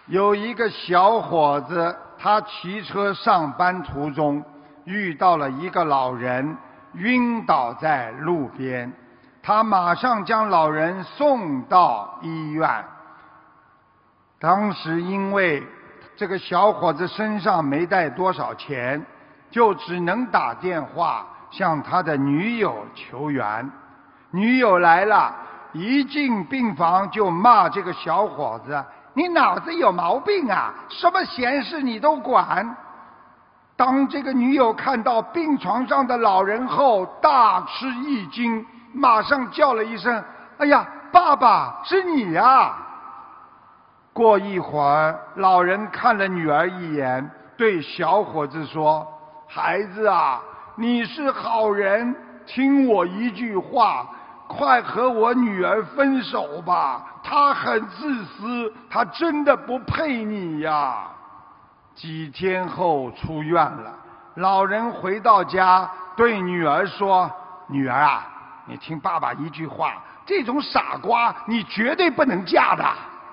有一个小伙子，他骑车上班途中遇到了一个老人，晕倒在路边。他马上将老人送到医院。当时因为这个小伙子身上没带多少钱，就只能打电话向他的女友求援。女友来了，一进病房就骂这个小伙子：你脑子有毛病啊，什么闲事你都管。当这个女友看到病床上的老人后，大吃一惊，马上叫了一声：哎呀，爸爸，是你呀！过一会儿，老人看了女儿一眼，对小伙子说：孩子啊，你是好人，听我一句话，快和我女儿分手吧，她很自私，她真的不配你呀。几天后出院了，老人回到家对女儿说：女儿啊，你听爸爸一句话，这种傻瓜你绝对不能嫁的。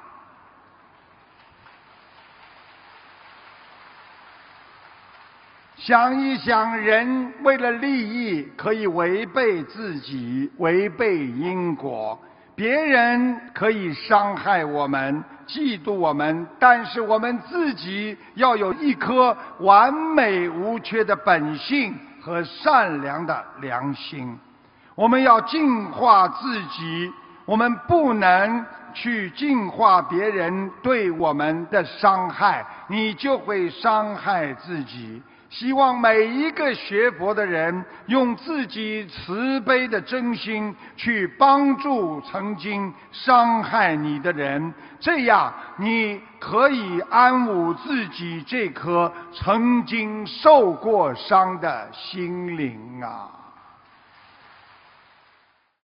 想一想，人为了利益可以违背自己，违背因果。别人可以伤害我们，嫉妒我们，但是我们自己要有一颗完美无缺的本性和善良的良心。我们要净化自己，我们不能去净化别人对我们的伤害，你就会伤害自己。希望每一个学佛的人用自己慈悲的真心去帮助曾经伤害你的人，这样你可以安抚自己这颗曾经受过伤的心灵啊。